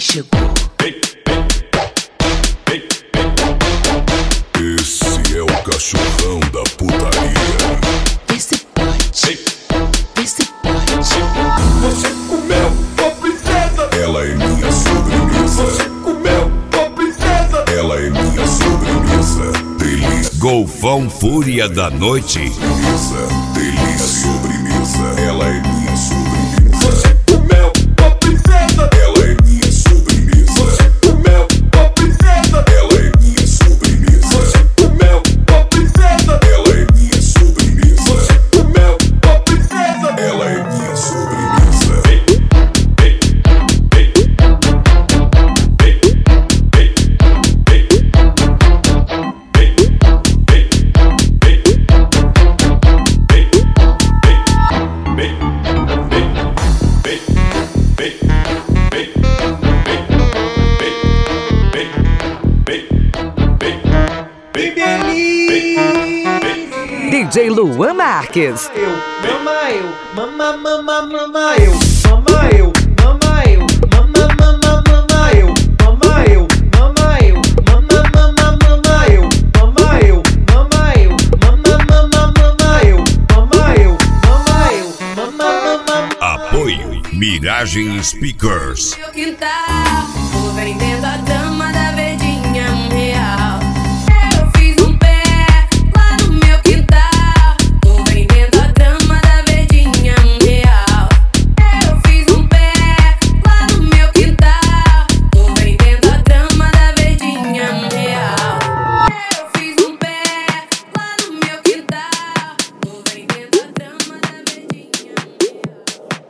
chegou. Esse é o cachorrão da putaria. Vê se pode, vê se pode. Você comeu, ô princesa. Ela é minha sobremesa. Você comeu, ô princesa. Ela é minha sobremesa. Delícia. Golfão Fúria da Noite. Delícia. Delícia. Sobremesa. Ela é minha sobremesa. Você comeu, ô princesa. Ela é minha sobremesa. Você comeu, ô princesa. Ela é minha sobremesa. Você comeu, ô princesa. Ela é minha sobremesa. Você comeu, ô princesa. Ela é minha sobremesa. DJ Luan Marques. Mama eu, mama, mama, mama eu, mama eu, mama eu, mama, mama, mama eu, mama eu, mama eu, mama, mama, mama eu, mama eu, mama eu, mama, mama, mama eu, mama eu, mama eu, mama, mama. Apoio Miragem Speakers. Meu quintal, tô vendendo a dama da